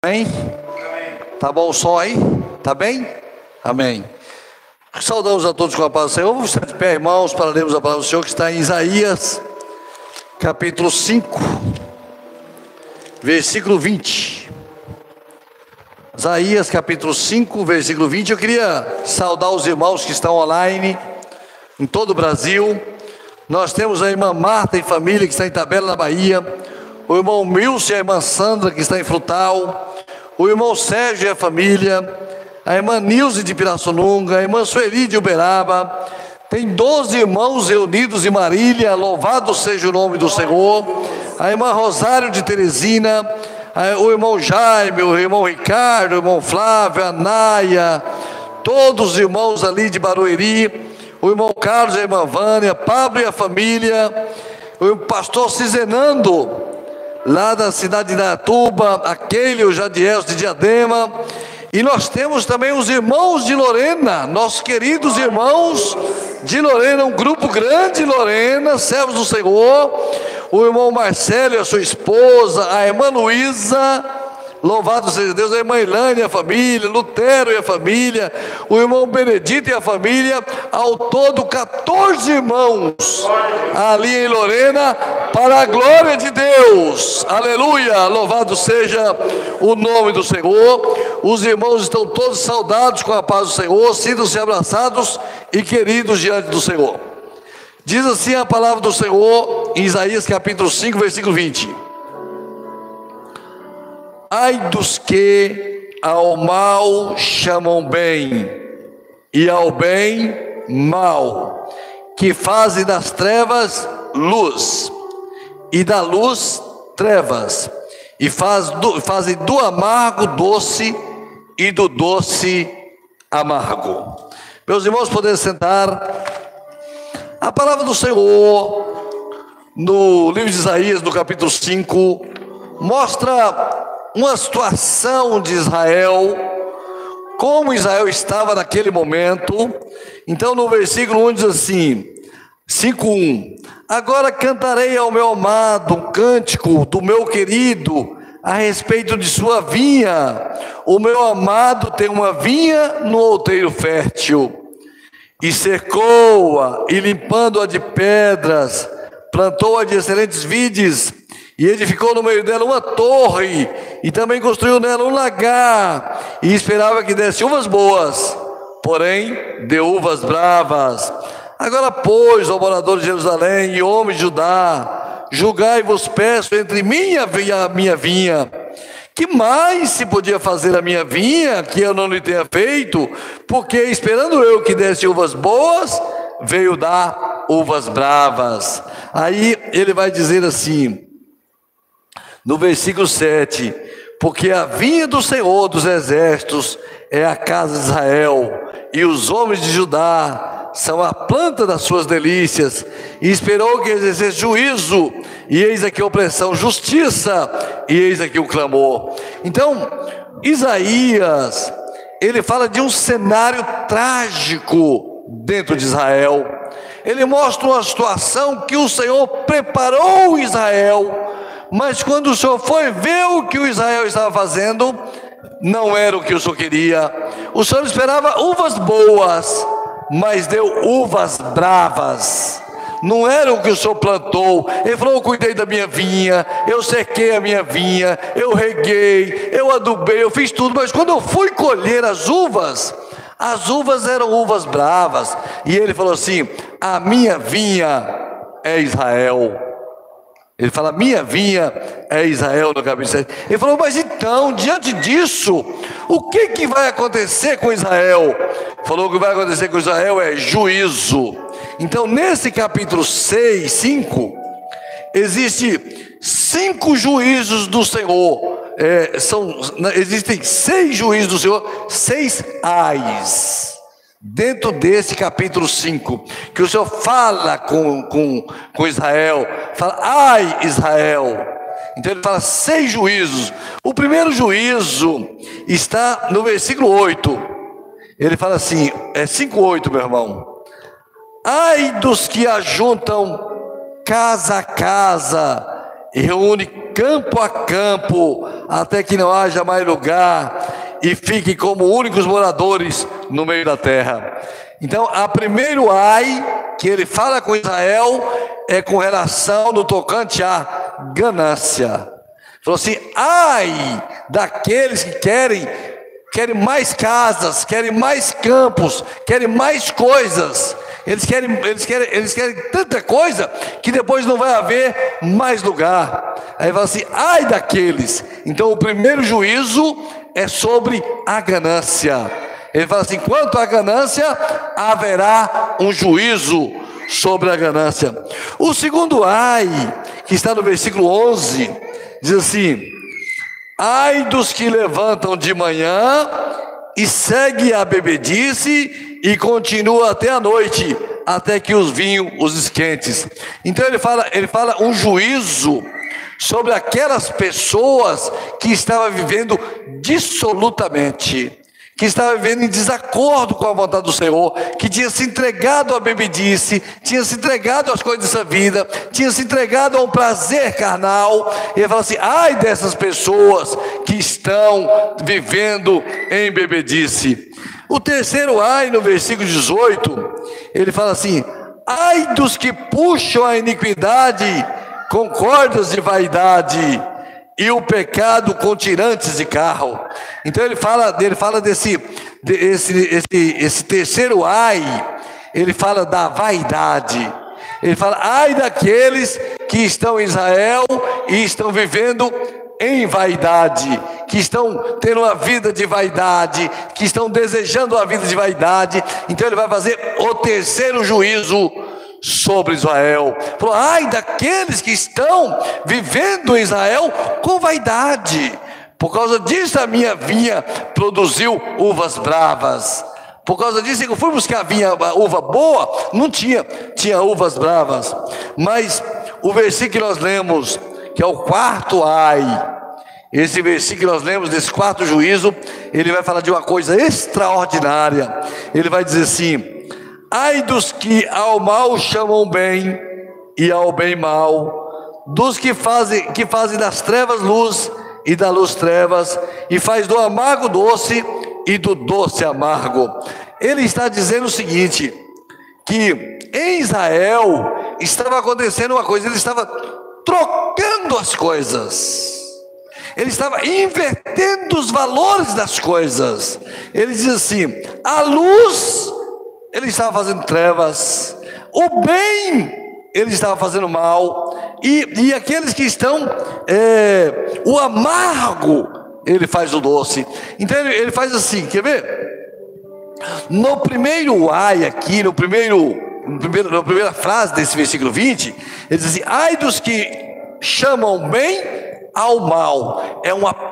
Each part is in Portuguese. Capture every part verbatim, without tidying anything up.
Amém? Tá bom o som aí? Tá bem? Amém. Saudamos a todos com a paz do Senhor. Vamos estar de pé, irmãos, para lermos a palavra do Senhor, que está em Isaías, capítulo cinco, versículo vinte. Isaías, capítulo cinco, versículo vinte. Eu queria saudar os irmãos que estão online, em todo o Brasil. Nós temos a irmã Marta e família, que está em Itabela, na Bahia. O irmão Milson e a irmã Sandra, que está em Frutal. O irmão Sérgio e a família. A irmã Nilce de Pirassununga. A irmã Sueli de Uberaba. Tem doze irmãos reunidos em Marília. Louvado seja o nome do Senhor. A irmã Rosário de Teresina. O irmão Jaime, o irmão Ricardo, o irmão Flávio, a Naia. Todos os irmãos ali de Barueri. O irmão Carlos e a irmã Vânia. Pablo e a família. O pastor Cizenando, lá da cidade de Indaiatuba, aquele, o Jadiel de Diadema. E nós temos também os irmãos de Lorena, nossos queridos irmãos de Lorena, um grupo grande de Lorena, servos do Senhor. O irmão Marcelo e a sua esposa, a irmã Luísa, louvado seja Deus, a irmã Ilane e a família, Lutero e a família, o irmão Benedito e a família, ao todo quatorze irmãos ali em Lorena, para a glória de Deus, aleluia, louvado seja o nome do Senhor. Os irmãos estão todos saudados com a paz do Senhor, sintam-se abraçados e queridos diante do Senhor. Diz assim a palavra do Senhor em Isaías capítulo cinco, versículo vinte. Ai dos que ao mal chamam bem, e ao bem mal, que fazem das trevas luz, e da luz trevas, e faz do, fazem do amargo doce, e do doce amargo. Meus irmãos, podem sentar. A palavra do Senhor, no livro de Isaías, no capítulo cinco, mostra uma situação de Israel, como Israel estava naquele momento. Então no versículo um diz assim, cinco um: agora cantarei ao meu amado um cântico do meu querido a respeito de sua vinha. O meu amado tem uma vinha no outeiro fértil, e cercou-a, e limpando-a de pedras, plantou-a de excelentes vides, e edificou no meio dela uma torre, e também construiu nela um lagar, e esperava que desse uvas boas, porém deu uvas bravas. Agora, pois, ó moradores de Jerusalém e homens de Judá, julgai-vos, peço, entre mim e a minha vinha. Que mais se podia fazer a minha vinha, que eu não lhe tenha feito? Porque esperando eu que desse uvas boas, veio dar uvas bravas. Aí ele vai dizer assim, no versículo sete: porque a vinha do Senhor dos exércitos é a casa de Israel, e os homens de Judá são a planta das suas delícias, e esperou que exercesse juízo, e eis aqui a opressão, justiça, e eis aqui o clamor. Então, Isaías, ele fala de um cenário trágico dentro de Israel. Ele mostra uma situação que o Senhor preparou Israel, mas quando o Senhor foi ver o que o Israel estava fazendo, não era o que o Senhor queria. O Senhor esperava uvas boas, mas deu uvas bravas. Não era o que o Senhor plantou. Ele falou: eu cuidei da minha vinha, eu sequei a minha vinha, eu reguei, eu adubei, eu fiz tudo, mas quando eu fui colher as uvas, as uvas eram uvas bravas. E ele falou assim: a minha vinha é Israel. Ele fala: minha vinha é Israel, no capítulo sete. Ele falou: mas então, diante disso, o que, que vai acontecer com Israel? Falou que o que vai acontecer com Israel é juízo. Então, nesse capítulo seis, cinco, existe cinco juízos do Senhor. É, são, existem seis juízos do Senhor, seis ais, dentro desse capítulo cinco, que o Senhor fala com, com, com Israel, fala: ai Israel. Então ele fala seis juízos. O primeiro juízo está no versículo oito. Ele fala assim, é cinco, oito, meu irmão: ai dos que ajuntam casa a casa, e reúne campo a campo, até que não haja mais lugar, e fiquem como únicos moradores no meio da terra. Então, a primeiro ai que ele fala com Israel é com relação no tocante à ganância. Falou assim: ai daqueles que querem, querem mais casas, querem mais campos, querem mais coisas. Eles querem, eles querem, eles querem tanta coisa que depois não vai haver mais lugar. Aí fala assim: ai daqueles. Então o primeiro juízo é sobre a ganância. Ele fala assim: quanto à ganância, haverá um juízo sobre a ganância. O segundo ai, que está no versículo onze, diz assim: ai dos que levantam de manhã e segue a bebedice e continua até a noite, até que os vinhos os esquentes. Então ele fala, ele fala um juízo sobre aquelas pessoas que estavam vivendo dissolutamente, que estava vivendo em desacordo com a vontade do Senhor, que tinha se entregado à bebedice, tinha se entregado às coisas dessa vida, tinha se entregado a um prazer carnal. E ele fala assim: ai dessas pessoas que estão vivendo em bebedice. O terceiro ai, no versículo dezoito, ele fala assim: ai dos que puxam a iniquidade com cordas de vaidade, e o pecado com tirantes de carro. Então ele fala, ele fala desse, desse esse, esse terceiro ai, ele fala da vaidade. Ele fala: ai daqueles que estão em Israel e estão vivendo em vaidade, que estão tendo uma vida de vaidade, que estão desejando uma vida de vaidade. Então ele vai fazer o terceiro juízo sobre Israel. Falou: ai daqueles que estão vivendo em Israel com vaidade. Por causa disso a minha vinha produziu uvas bravas. Por causa disso eu fui buscar a vinha, a uva boa, não tinha, tinha uvas bravas. Mas o versículo que nós lemos, que é o quarto ai, esse versículo que nós lemos desse quarto juízo, ele vai falar de uma coisa extraordinária. Ele vai dizer assim: ai dos que ao mal chamam bem e ao bem mal, dos que fazem, que fazem das trevas luz e da luz trevas, e faz do amargo doce e do doce amargo. Ele está dizendo o seguinte, que em Israel estava acontecendo uma coisa, ele estava trocando as coisas, ele estava invertendo os valores das coisas. Ele diz assim: a luz, ele estava fazendo trevas, o bem, ele estava fazendo mal, e, e aqueles que estão, é, o amargo, ele faz o doce. Então ele, ele faz assim, quer ver? No primeiro ai aqui, no primeiro, no primeiro, na primeira frase desse versículo vinte, ele diz assim: ai dos que chamam bem ao mal. É uma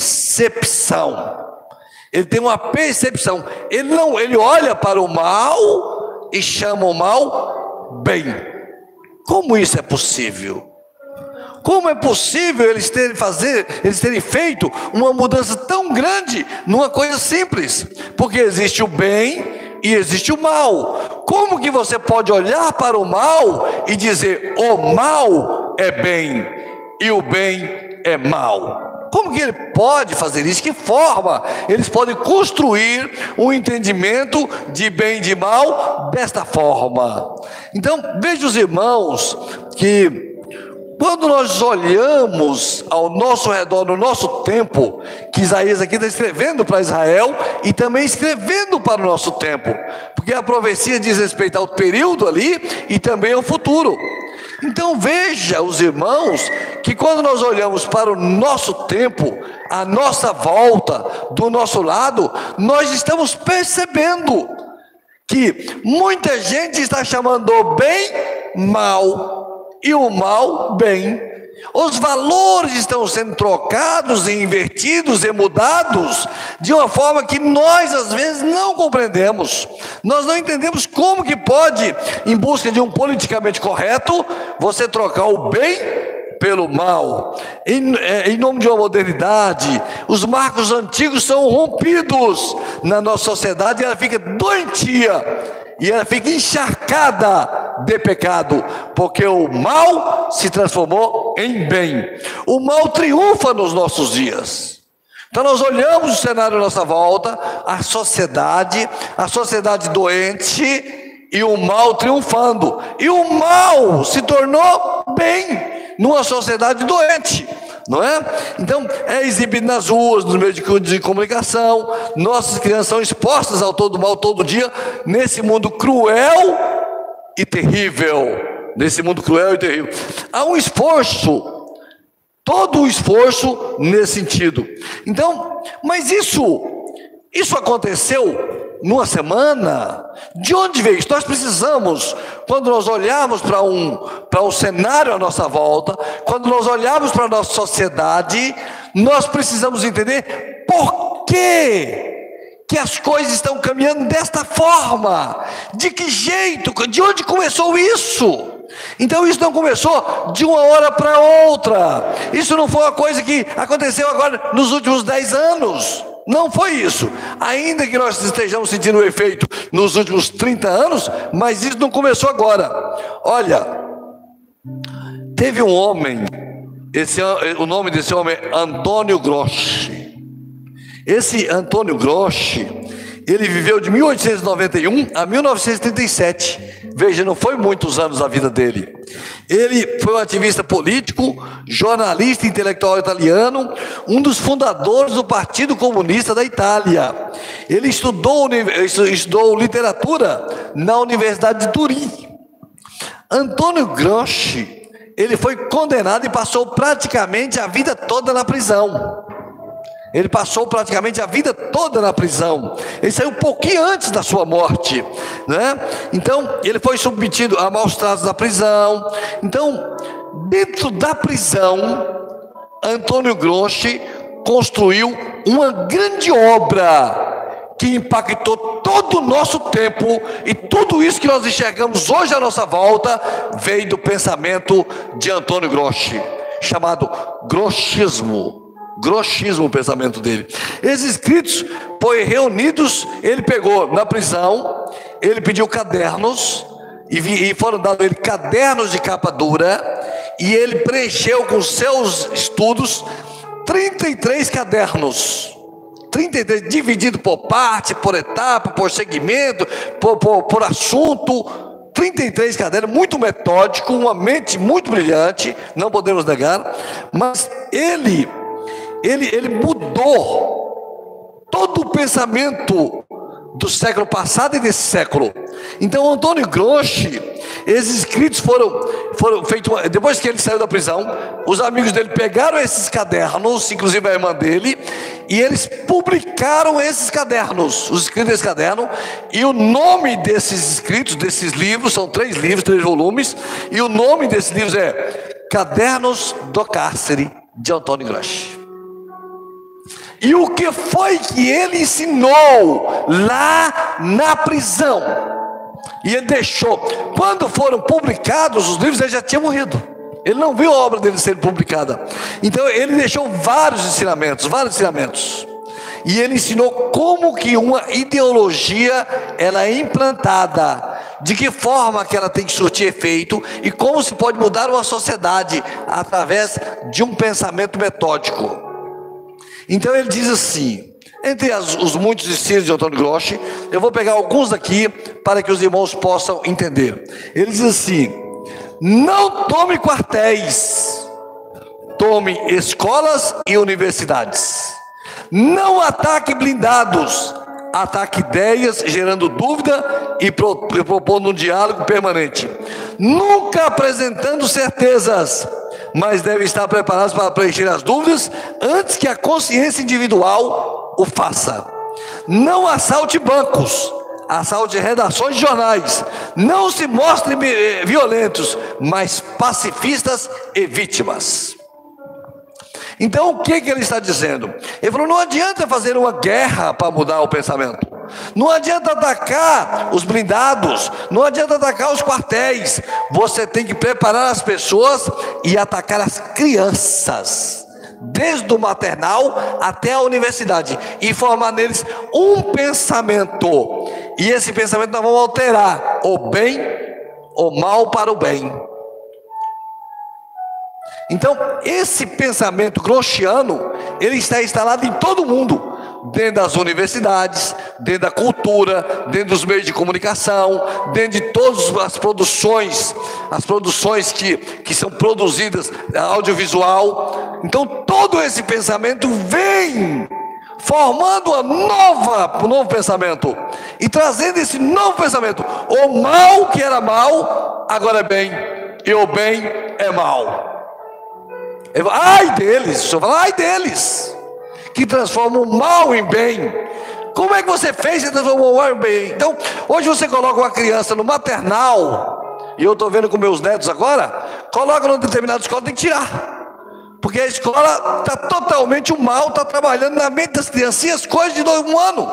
percepção. Ele tem uma percepção. Ele não, ele olha para o mal e chama o mal bem. Como isso é possível? Como é possível eles terem, fazer, eles terem feito uma mudança tão grande numa coisa simples? Porque existe o bem e existe o mal. Como que você pode olhar para o mal e dizer: o mal é bem e o bem é mal? Como que ele pode fazer isso? Que forma eles podem construir um entendimento de bem e de mal desta forma? Então, veja os irmãos que quando nós olhamos ao nosso redor, no nosso tempo, que Isaías aqui está escrevendo para Israel e também escrevendo para o nosso tempo, porque a profecia diz respeito ao período ali e também ao futuro. Então veja os irmãos, que quando nós olhamos para o nosso tempo, a nossa volta, do nosso lado, nós estamos percebendo que muita gente está chamando o bem mal e o mal bem. Os valores estão sendo trocados e invertidos e mudados de uma forma que nós às vezes não compreendemos. Nós não entendemos como que pode, em busca de um politicamente correto, você trocar o bem pelo mal. Em, em nome de uma modernidade, os marcos antigos são rompidos na nossa sociedade, e ela fica doentia, e ela fica encharcada de pecado, porque o mal se transformou em bem. O mal triunfa nos nossos dias. Então nós olhamos o cenário à nossa volta, a sociedade, a sociedade doente e o mal triunfando. E o mal se tornou bem numa sociedade doente, não é? Então é exibido nas ruas, nos meios de, de comunicação. Nossas crianças são expostas ao todo mal todo dia, nesse mundo cruel e terrível. Nesse mundo cruel e terrível. Há um esforço, todo o esforço nesse sentido. Então, mas isso, isso aconteceu numa semana? De onde veio isso? Nós precisamos, quando nós olharmos para um, para um cenário à nossa volta, quando nós olharmos para a nossa sociedade, nós precisamos entender por que que as coisas estão caminhando desta forma, de que jeito, de onde começou isso? Então isso não começou de uma hora para outra, isso não foi uma coisa que aconteceu agora nos últimos dez anos, não foi isso, ainda que nós estejamos sentindo o efeito nos últimos trinta anos, mas isso não começou agora. Olha, teve um homem, esse, o nome desse homem é Antônio Gramsci. Esse Antônio Gramsci, ele viveu de mil oitocentos e noventa e um a mil novecentos e trinta e sete. Veja, não foi muitos anos a vida dele. Ele foi um ativista político, jornalista intelectual italiano, um dos fundadores do Partido Comunista da Itália. Ele estudou, estudou literatura na Universidade de Turim. Antônio Gramsci, ele foi condenado e passou praticamente a vida toda na prisão. Ele passou praticamente a vida toda na prisão. Ele saiu um pouquinho antes da sua morte, né? Então, ele foi submetido a maus tratos na prisão. Então, dentro da prisão, Antônio Gramsci construiu uma grande obra que impactou todo o nosso tempo, e tudo isso que nós enxergamos hoje à nossa volta veio do pensamento de Antônio Gramsci, chamado gramscismo. Gramscismo, o pensamento dele. Esses escritos foram reunidos, ele pegou na prisão, ele pediu cadernos, e, vi, e foram dados a ele cadernos de capa dura, e ele preencheu com seus estudos trinta e três cadernos, trinta e três, dividido por parte, por etapa, por segmento, por, por, por assunto, trinta e três cadernos, muito metódico, uma mente muito brilhante, não podemos negar, mas ele... Ele, ele mudou todo o pensamento do século passado e desse século. Então, Antônio Gramsci, esses escritos foram, foram feitos, depois que ele saiu da prisão, os amigos dele pegaram esses cadernos, inclusive a irmã dele, e eles publicaram esses cadernos, os escritos desse caderno, e o nome desses escritos, desses livros, são três livros, três volumes, e o nome desses livros é Cadernos do Cárcere, de Antônio Gramsci. E o que foi que ele ensinou lá na prisão? E ele deixou, quando foram publicados os livros, ele já tinha morrido. Ele não viu a obra dele sendo publicada. Então ele deixou vários ensinamentos, vários ensinamentos. E ele ensinou como que uma ideologia ela é implantada, de que forma que ela tem que surtir efeito e como se pode mudar uma sociedade através de um pensamento metódico. Então ele diz assim, entre as, os muitos ensinos de Antônio Gramsci, eu vou pegar alguns aqui para que os irmãos possam entender. Ele diz assim: não tome quartéis, tome escolas e universidades. Não ataque blindados, ataque ideias, gerando dúvida e, pro, e propondo um diálogo permanente. Nunca apresentando certezas, mas deve estar preparados para preencher as dúvidas antes que a consciência individual o faça. Não assalte bancos, assalte redações de jornais. Não se mostrem violentos, mas pacifistas e vítimas. Então o que, que ele está dizendo? Ele falou, não adianta fazer uma guerra para mudar o pensamento. Não adianta atacar os blindados, não adianta atacar os quartéis. Você tem que preparar as pessoas e atacar as crianças, desde o maternal até a universidade, e formar neles um pensamento. E esse pensamento nós vamos alterar o bem o mal para o bem. Então, esse pensamento gramsciano, ele está instalado em todo mundo, dentro das universidades, dentro da cultura, dentro dos meios de comunicação, dentro de todas as produções, as produções que, que são produzidas, audiovisual. Então, todo esse pensamento vem formando uma nova, um novo pensamento, e trazendo esse novo pensamento. O mal que era mal, agora é bem, e o bem é mal. Ai deles, o senhor fala, ai deles, que transformam o mal em bem. Como é que você fez para transformar o mal em bem? Então, hoje você coloca uma criança no maternal, e eu estou vendo com meus netos agora, coloca numa determinada escola, tem que tirar, porque a escola está totalmente, o mal está trabalhando na mente das criancinhas, coisas de um ano.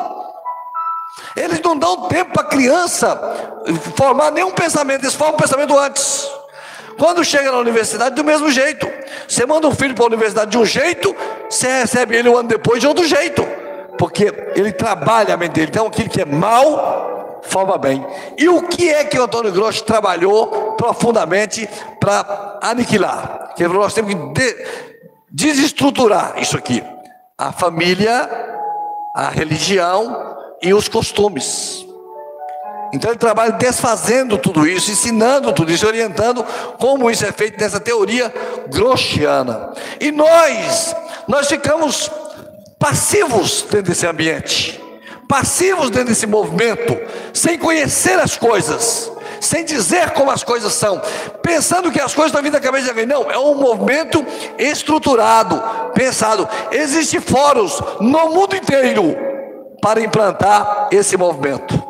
Eles não dão tempo para a criança formar nenhum pensamento, eles formam um pensamento antes. Quando chega na universidade, do mesmo jeito. Você manda um filho para a universidade de um jeito, você recebe ele um ano depois de outro jeito, porque ele trabalha a mente dele. Então aquilo que é mal, forma bem. E o que é que o Antônio Gramsci trabalhou profundamente para aniquilar? Que nós temos que de, desestruturar isso aqui: a família, a religião e os costumes. Então ele trabalha desfazendo tudo isso, ensinando tudo isso, orientando como isso é feito nessa teoria gramsciana. E nós, nós ficamos passivos dentro desse ambiente, passivos dentro desse movimento, sem conhecer as coisas, sem dizer como as coisas são, pensando que as coisas estão vindo da cabeça de alguém. Não, é um movimento estruturado, pensado. Existem fóruns no mundo inteiro para implantar esse movimento.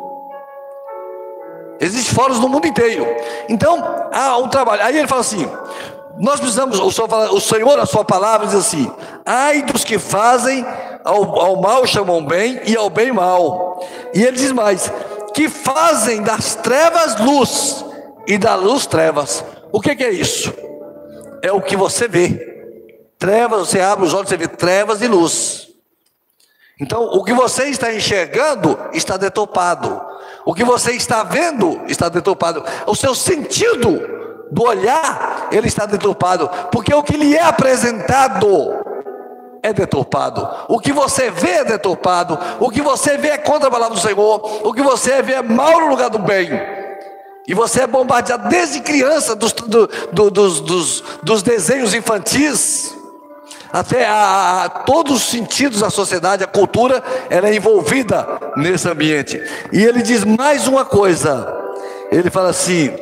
Existem fóruns no mundo inteiro. Então, há um trabalho. Aí ele fala assim: nós precisamos, o Senhor, fala, o Senhor, a sua palavra diz assim: ai dos que fazem ao, ao mal chamam bem, e ao bem mal. E ele diz mais: que fazem das trevas luz, e da luz trevas. O que, que é isso? É o que você vê. Trevas, você abre os olhos, você vê trevas e luz. Então, o que você está enxergando está deturpado. O que você está vendo está deturpado. O seu sentido do olhar, ele está deturpado, porque o que lhe é apresentado é deturpado. O que você vê é deturpado. O que você vê é contra a palavra do Senhor. O que você vê é mal no lugar do bem. E você é bombardeado desde criança dos, do, do, dos, dos, dos desenhos infantis até a, a todos os sentidos da sociedade. A cultura, ela é envolvida nesse ambiente. E ele diz mais uma coisa. Ele fala assim: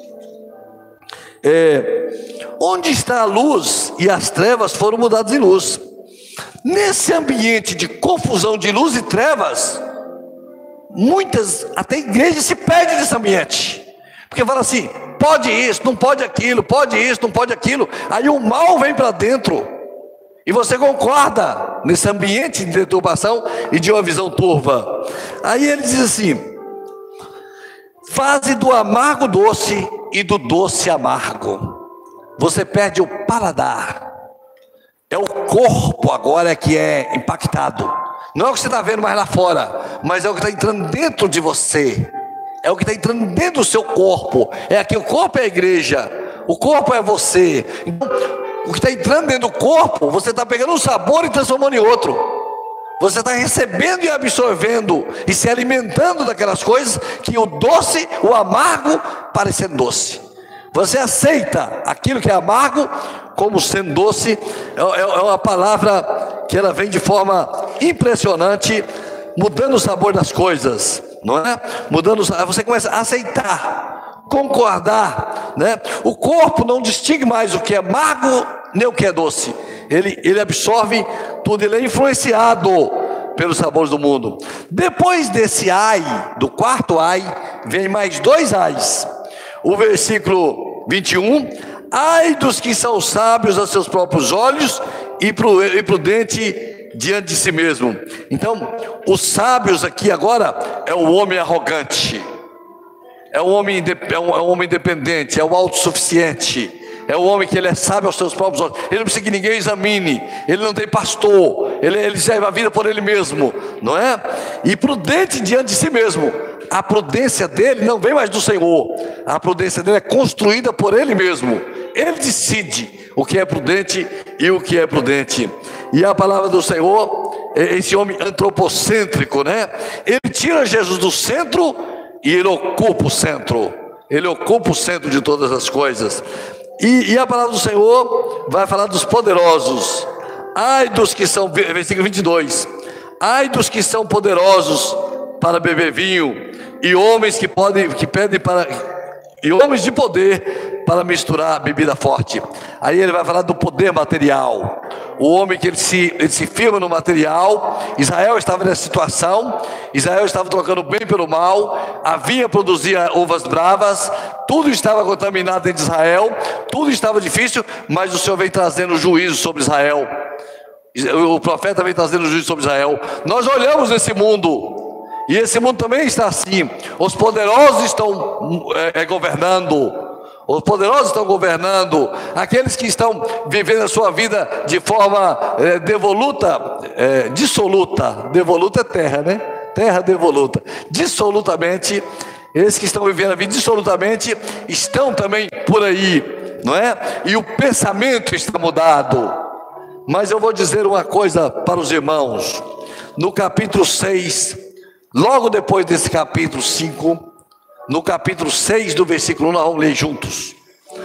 é, onde está a luz e as trevas foram mudadas em luz. Nesse ambiente de confusão de luz e trevas, muitas, até igrejas se perdem nesse ambiente, porque fala assim: pode isso, não pode aquilo, pode isso, não pode aquilo. Aí o mal vem para dentro, e você concorda nesse ambiente de deturpação e de uma visão turva. Aí ele diz assim: faze do amargo doce e do doce amargo. Você perde o paladar. É o corpo agora que é impactado. Não é o que você está vendo mais lá fora, mas é o que está entrando dentro de você. É o que está entrando dentro do seu corpo. É aqui, o corpo é a igreja, o corpo é você. Então, o que está entrando dentro do corpo, você está pegando um sabor e transformando em outro. Você está recebendo e absorvendo e se alimentando daquelas coisas que o doce, o amargo, parecendo doce. Você aceita aquilo que é amargo como sendo doce. É, é uma palavra que ela vem de forma impressionante, mudando o sabor das coisas, não é? Mudando, você começa a aceitar, concordar, né? O corpo não distingue mais o que é amargo nem o que é doce. Ele, ele absorve tudo, ele é influenciado pelos sabores do mundo. Depois desse ai, do quarto ai, vem mais dois ais. O versículo vinte e um: ai dos que são sábios a seus próprios olhos e prudente diante de si mesmo. Então, os sábios aqui agora é o homem arrogante, é o homem, é um, é um homem independente, é o autossuficiente, é o homem que ele é sábio aos seus próprios olhos. Ele não precisa que ninguém examine, ele não tem pastor, ele, ele serve a vida por ele mesmo, não é? E prudente diante de si mesmo. a prudência dele não vem mais do Senhor. A prudência dele é construída por ele mesmo. Ele decide o que é prudente e o que é prudente. E a palavra do Senhor, esse homem antropocêntrico, né? Ele tira Jesus do centro e ele ocupa o centro. Ele ocupa o centro de todas as coisas. E, e a palavra do Senhor vai falar dos poderosos. Ai dos que são, versículo vinte e dois. Ai dos que são poderosos para beber vinho, e homens que podem, que pedem para, e homens de poder para misturar bebida forte. Aí ele vai falar do poder material. O homem que ele se, ele se firma no material. Israel estava nessa situação. Israel estava trocando o bem pelo mal. A vinha produzia uvas bravas. Tudo estava contaminado dentro de Israel. Tudo estava difícil, mas o Senhor vem trazendo juízo sobre Israel. O profeta vem trazendo juízo sobre Israel. Nós olhamos esse mundo, e esse mundo também está assim. Os poderosos estão é, é, governando. Os poderosos estão governando. Aqueles que estão vivendo a sua vida de forma é, devoluta, é, dissoluta. Devoluta é terra, né? Terra devoluta. Dissolutamente, esses que estão vivendo a vida dissolutamente estão também por aí, não é? E o pensamento está mudado. Mas eu vou dizer uma coisa para os irmãos. No capítulo seis, logo depois desse capítulo cinco, no capítulo seis do versículo um, nós vamos ler juntos,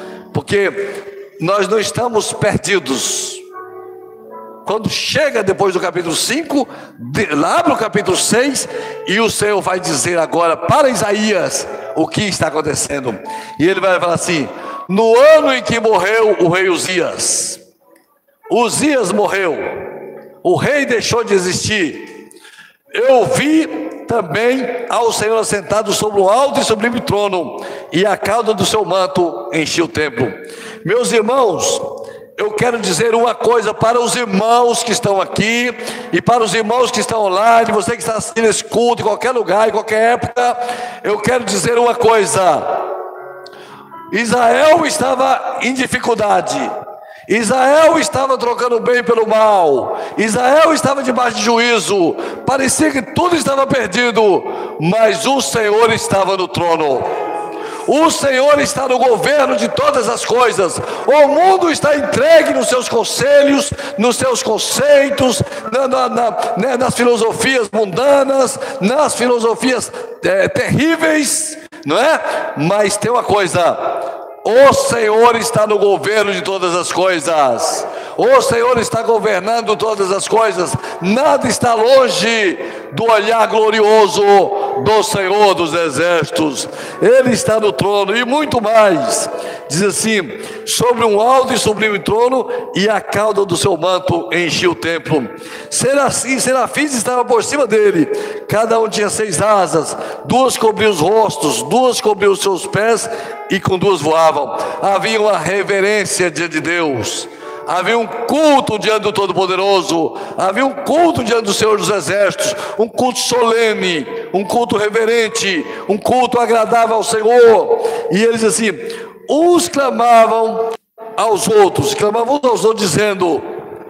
porque nós não estamos perdidos. Quando chega depois do capítulo cinco, abre o capítulo seis, e o Senhor vai dizer agora para Isaías o que está acontecendo. E ele vai falar assim: no ano em que morreu o rei Uzias, Uzias morreu, o rei deixou de existir. Eu vi também ao Senhor assentado sobre um alto e sublime trono, e a cauda do seu manto enchia o templo. Meus irmãos, eu quero dizer uma coisa para os irmãos que estão aqui, e para os irmãos que estão online, você que está assistindo esse culto em qualquer lugar, em qualquer época. Eu quero dizer uma coisa: Israel estava em dificuldade. Israel estava trocando o bem pelo mal. Israel estava debaixo de juízo. Parecia que tudo estava perdido, mas o Senhor estava no trono. O Senhor está no governo de todas as coisas. O mundo está entregue nos seus conselhos, nos seus conceitos, na, na, na, né, nas filosofias mundanas, nas filosofias é, terríveis, não é? Mas tem uma coisa: o Senhor está no governo de todas as coisas. O Senhor está governando todas as coisas. Nada está longe do olhar glorioso do Senhor dos exércitos. Ele está no trono. E muito mais, diz assim: sobre um alto e sublime trono, e a cauda do seu manto enchia o templo. Serafins, serafins estavam por cima dele. Cada um tinha seis asas. Duas cobriam os rostos, duas cobriam os seus pés, e com duas voavam. Havia uma reverência diante de Deus. Havia um culto diante do Todo-Poderoso. Havia um culto diante do Senhor dos Exércitos. Um culto solene, um culto reverente, um culto agradável ao Senhor. E eles assim, uns clamavam aos outros, clamavam uns aos outros dizendo: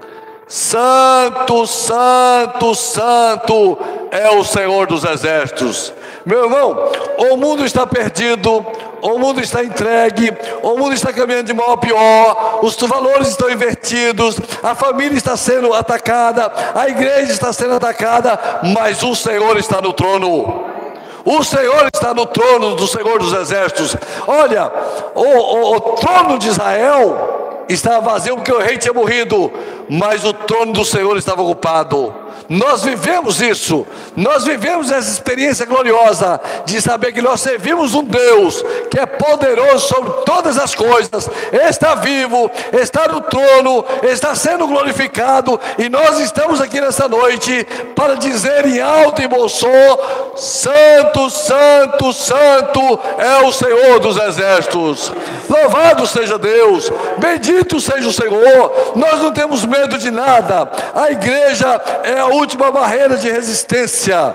Santo, Santo, Santo é o Senhor dos Exércitos. Meu irmão, o mundo está perdido, o mundo está entregue, o mundo está caminhando de mal a pior, os valores estão invertidos, a família está sendo atacada, a igreja está sendo atacada, mas o Senhor está no trono. O Senhor está no trono do Senhor dos Exércitos. Olha, o, o, o trono de Israel estava vazio porque o rei tinha morrido, mas o trono do Senhor estava ocupado. Nós vivemos isso, nós vivemos essa experiência gloriosa de saber que nós servimos um Deus que é poderoso sobre todas as coisas, está vivo, está no trono, está sendo glorificado, e nós estamos aqui nessa noite para dizer em alto e bom som: Santo, Santo, Santo é o Senhor dos Exércitos. Louvado seja Deus, bendito seja o Senhor. Nós não temos medo de nada. A igreja é a última barreira de resistência.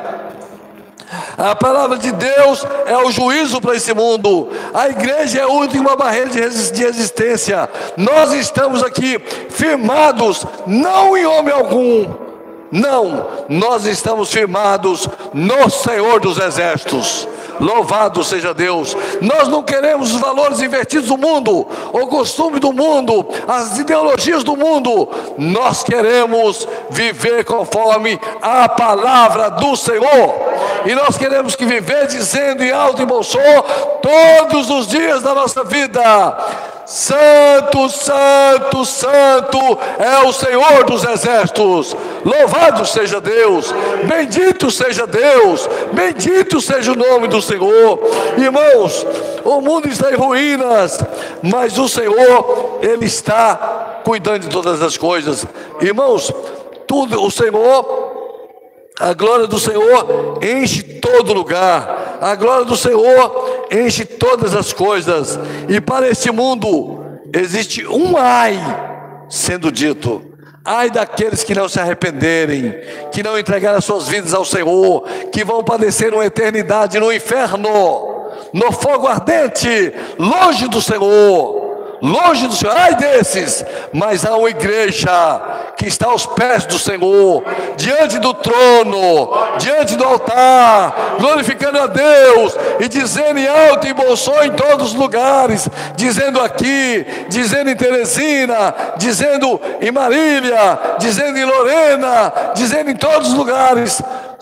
A palavra de Deus é o juízo para esse mundo. A igreja é a última barreira de resistência. Nós estamos aqui firmados, não em homem algum. Não, nós estamos firmados no Senhor dos Exércitos. Louvado seja Deus. Nós não queremos os valores invertidos do mundo, o costume do mundo, as ideologias do mundo. Nós queremos viver conforme a palavra do Senhor. E nós queremos que viver dizendo em alto e bom som todos os dias da nossa vida: Santo, Santo, Santo é o Senhor dos exércitos. Louvado seja Deus, bendito seja Deus, bendito seja o nome do Senhor. Irmãos, o mundo está em ruínas, mas o Senhor, Ele está cuidando de todas as coisas. Irmãos, tudo, o Senhor, a glória do Senhor enche todo lugar, a glória do Senhor enche todas as coisas. E para este mundo existe um ai sendo dito: ai daqueles que não se arrependerem, que não entregarem as suas vidas ao Senhor, que vão padecer uma eternidade no inferno, no fogo ardente, longe do Senhor. Longe do Senhor, ai desses. Mas há uma igreja que está aos pés do Senhor, diante do trono, diante do altar, glorificando a Deus e dizendo em alto e bom som em todos os lugares, dizendo aqui, dizendo em Teresina, dizendo em Marília, dizendo em Lorena, dizendo em todos os lugares: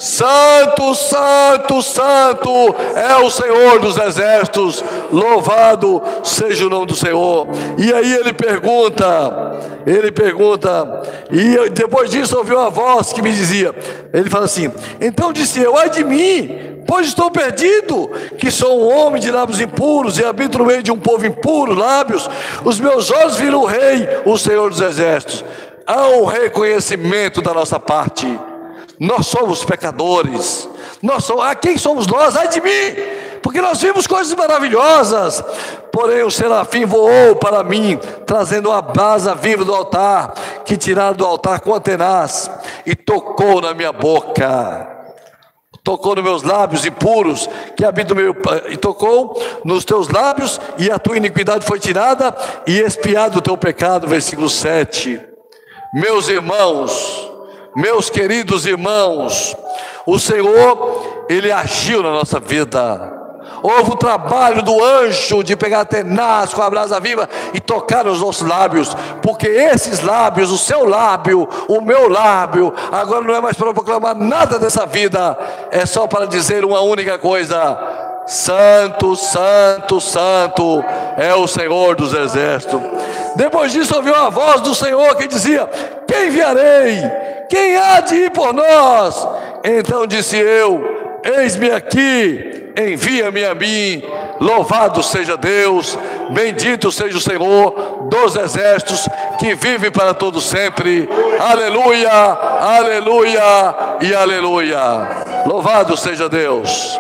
Santo, Santo, Santo é o Senhor dos exércitos. Louvado seja o nome do Senhor. E aí ele pergunta, ele pergunta, e depois disso ouviu uma voz que me dizia, ele fala assim: então disse eu, ai de mim, pois estou perdido, que sou um homem de lábios impuros e habito no meio de um povo impuro, lábios. Os meus olhos viram o Rei, o Senhor dos exércitos. Há um reconhecimento da nossa parte. Nós somos pecadores. Nós somos, ah, quem somos nós? Ai de mim, porque nós vimos coisas maravilhosas. Porém o serafim voou para mim, trazendo uma brasa viva do altar, que tiraram do altar com a tenaz, e tocou na minha boca, tocou nos meus lábios impuros, que habitam no meu, e tocou nos teus lábios, e a tua iniquidade foi tirada, e expiado o teu pecado. Versículo sete. Meus irmãos, meus queridos irmãos, o Senhor, Ele agiu na nossa vida. Houve o trabalho do anjo de pegar a tenaz com a brasa viva e tocar nos nossos lábios, porque esses lábios, o seu lábio, o meu lábio, agora não é mais para proclamar nada dessa vida, é só para dizer uma única coisa: Santo, Santo, Santo é o Senhor dos exércitos. Depois disso ouviu a voz do Senhor que dizia: quem enviarei? Quem há de ir por nós? Então disse eu: eis-me aqui, envia-me a mim. Louvado seja Deus, bendito seja o Senhor dos exércitos, que vive para todo sempre. Aleluia, aleluia e aleluia. Louvado seja Deus.